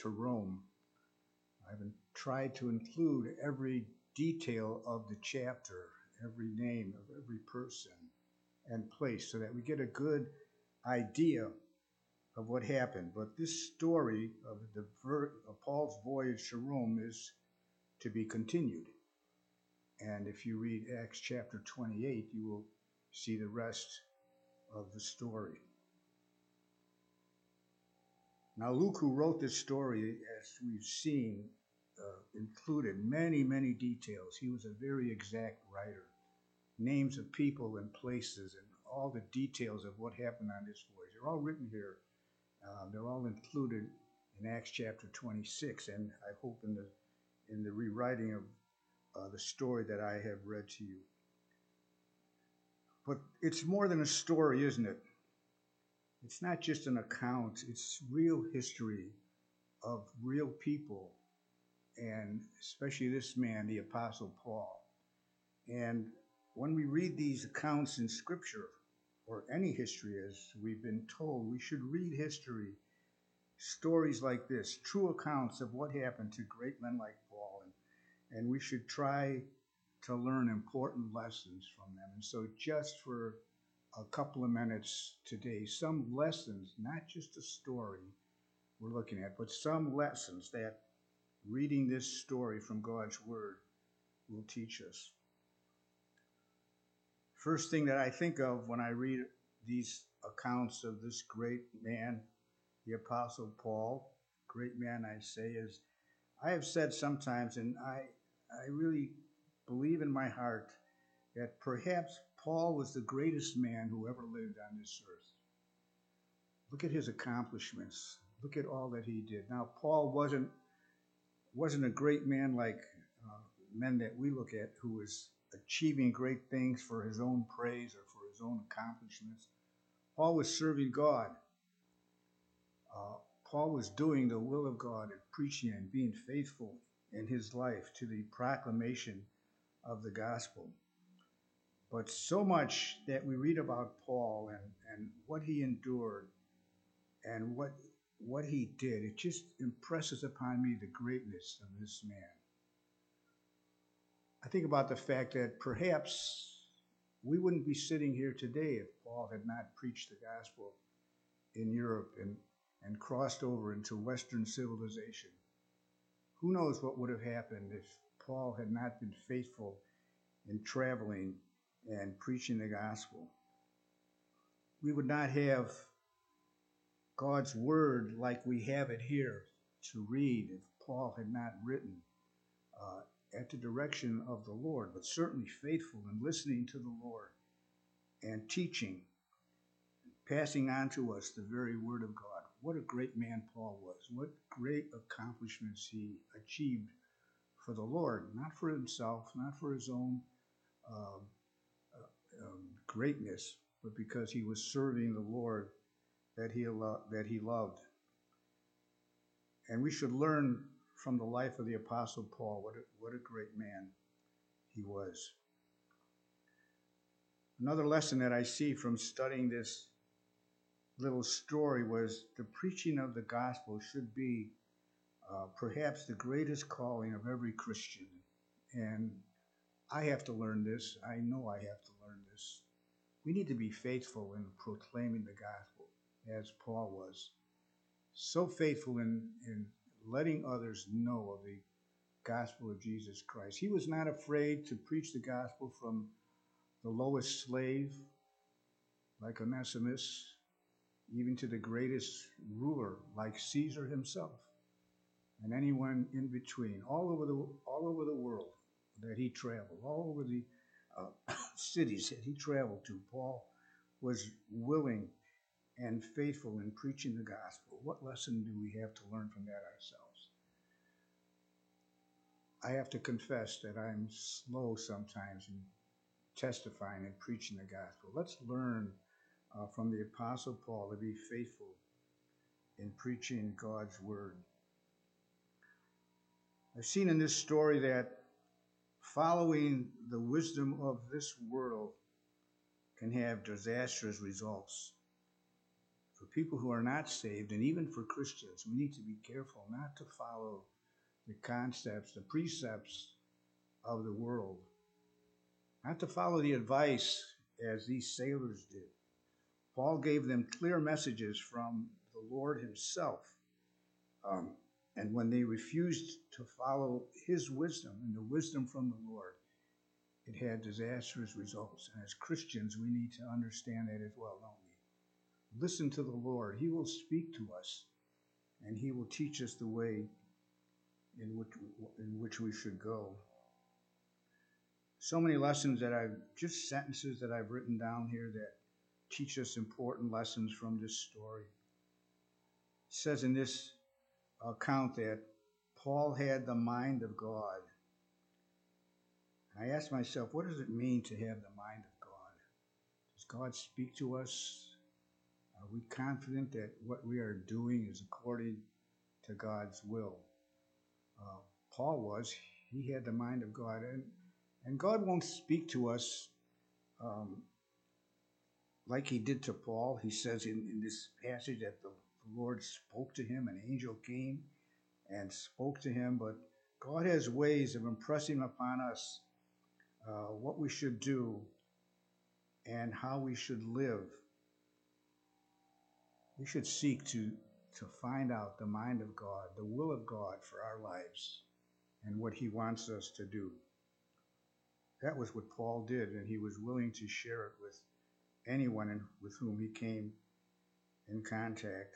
to Rome. I've tried to include every detail of the chapter, every name of every person and place, so that we get a good idea of what happened. But this story of Paul's voyage to Rome is to be continued. And if you read Acts chapter 28, you will see the rest of the story. Now, Luke, who wrote this story, as we've seen, included many, many details. He was a very exact writer. Names of people and places and all the details of what happened on this voyage. They're all written here. They're all included in Acts chapter 26, and I hope in the rewriting of the story that I have read to you. But it's more than a story, isn't it? It's not just an account. It's real history of real people, and especially this man, the Apostle Paul. And when we read these accounts in Scripture, or any history, as we've been told, we should read history, stories like this, true accounts of what happened to great men like Paul, and we should try to learn important lessons from them. And so just for a couple of minutes today, some lessons, not just a story we're looking at, but some lessons that reading this story from God's Word will teach us. First thing that I think of when I read these accounts of this great man, the Apostle Paul, great man I say, is I have said sometimes, and I really believe in my heart that perhaps Paul was the greatest man who ever lived on this earth. Look at his accomplishments. Look at all that he did. Now, Paul wasn't a great man like men that we look at, who was achieving great things for his own praise or for his own accomplishments. Paul was serving God. Paul was doing the will of God and preaching and being faithful in his life to the proclamation of the gospel. But so much that we read about Paul and what he endured and what he did, it just impresses upon me the greatness of this man. I think about the fact that perhaps we wouldn't be sitting here today if Paul had not preached the gospel in Europe and crossed over into Western civilization. Who knows what would have happened if Paul had not been faithful in traveling and preaching the gospel. We would not have God's word like we have it here to read if Paul had not written at the direction of the Lord, but certainly faithful in listening to the Lord and teaching, passing on to us the very word of God. What a great man Paul was. What great accomplishments he achieved for the Lord, not for himself, not for his own greatness, but because he was serving the Lord that he loved. And we should learn from the life of the Apostle Paul what a great man he was. Another lesson that I see from studying this little story was the preaching of the gospel should be perhaps the greatest calling of every Christian. And I have to learn this. I know I have to learn this. We need to be faithful in proclaiming the gospel, as Paul was. So faithful in letting others know of the gospel of Jesus Christ. He was not afraid to preach the gospel from the lowest slave, like Onesimus, even to the greatest ruler, like Caesar himself, and anyone in between, all over the world that he traveled, all over the cities that he traveled to. Paul was willing and faithful in preaching the gospel. What lesson do we have to learn from that ourselves? I have to confess that I'm slow sometimes in testifying and preaching the gospel. Let's learn from the Apostle Paul to be faithful in preaching God's word. I've seen in this story that following the wisdom of this world can have disastrous results. for people who are not saved, and even for Christians, we need to be careful not to follow the concepts, the precepts of the world, not to follow the advice as these sailors did. Paul gave them clear messages from the Lord himself. And when they refused to follow his wisdom and the wisdom from the Lord, it had disastrous results. And as Christians, we need to understand that as well, don't we? Listen to the Lord. He will speak to us, and he will teach us the way in which we should go. So many lessons just sentences that I've written down here that teach us important lessons from this story. It says in this account that Paul had the mind of God. I asked myself, what does it mean to have the mind of God? Does God speak to us? Are we confident that what we are doing is according to God's will? Paul was. He had the mind of God. And God won't speak to us like he did to Paul. He says in this passage that the Lord spoke to him, an angel came and spoke to him, but God has ways of impressing upon us what we should do and how we should live. We should seek to find out the mind of God, the will of God for our lives, and what he wants us to do. That was what Paul did, and he was willing to share it with anyone with whom he came in contact.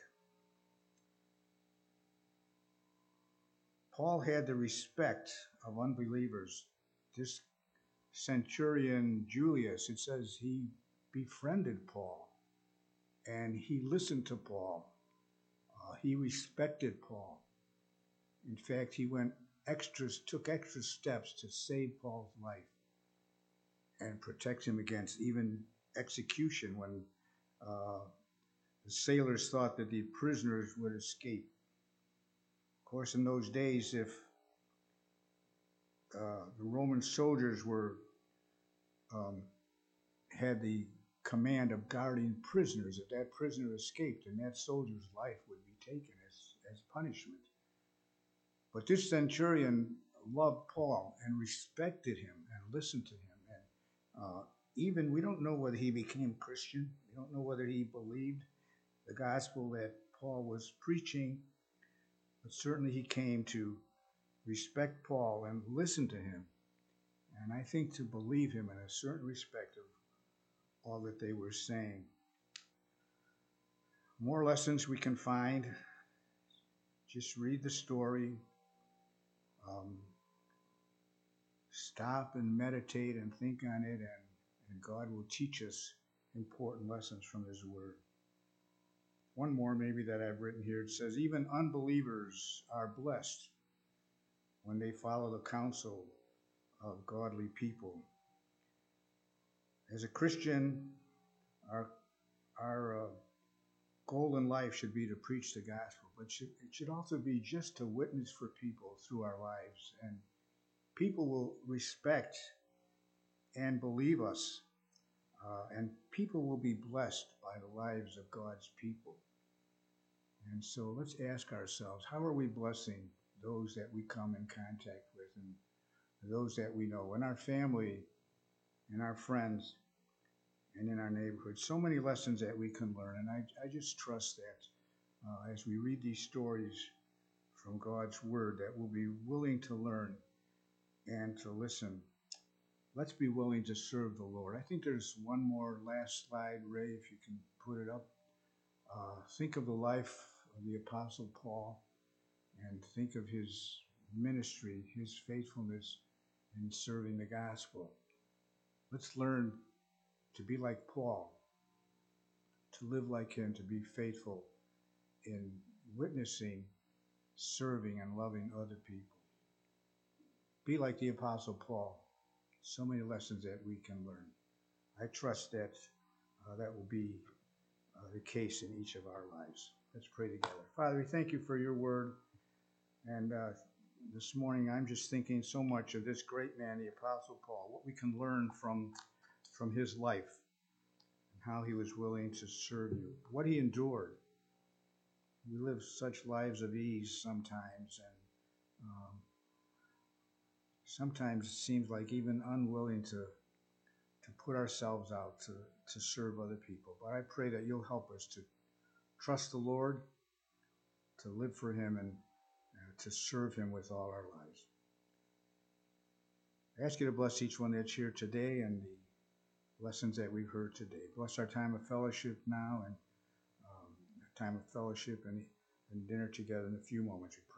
Paul had the respect of unbelievers. This centurion Julius, it says he befriended Paul, and he listened to Paul. He respected Paul. In fact, he took extra steps to save Paul's life and protect him against even execution when the sailors thought that the prisoners would escape. Of course, in those days, if the Roman soldiers had the command of guarding prisoners, if that prisoner escaped, then that soldier's life would be taken as punishment. But this centurion loved Paul and respected him and listened to him. And even we don't know whether he became Christian. We don't know whether he believed the gospel that Paul was preaching, but certainly he came to respect Paul and listen to him, and I think to believe him in a certain respect of all that they were saying. More lessons we can find. Just read the story. Stop and meditate and think on it, and God will teach us important lessons from his word. One more maybe that I've written here. It says, even unbelievers are blessed when they follow the counsel of godly people. As a Christian, our goal in life should be to preach the gospel, but it should also be just to witness for people through our lives. And people will respect and believe us, and people will be blessed by the lives of God's people. And so let's ask ourselves, how are we blessing those that we come in contact with and those that we know in our family, in our friends, and in our neighborhood? So many lessons that we can learn, and I just trust that as we read these stories from God's word, that we'll be willing to learn and to listen. Let's be willing to serve the Lord. I think there's one more last slide, Ray, if you can put it up. Think of the life of the Apostle Paul and think of his ministry, his faithfulness in serving the gospel. Let's learn to be like Paul, to live like him, to be faithful in witnessing, serving, and loving other people. Be like the Apostle Paul. So many lessons that we can learn. I trust that that will be the case in each of our lives. Let's pray together. Father, we thank you for your word. And this morning, I'm just thinking so much of this great man, the Apostle Paul, what we can learn from his life, and how he was willing to serve you, what he endured. We live such lives of ease sometimes, and sometimes it seems like even unwilling to put ourselves out to serve other people. But I pray that you'll help us to trust the Lord, to live for him, and to serve him with all our lives. I ask you to bless each one that's here today and the lessons that we've heard today. Bless our time of fellowship now and time of fellowship and dinner together in a few moments. We pray.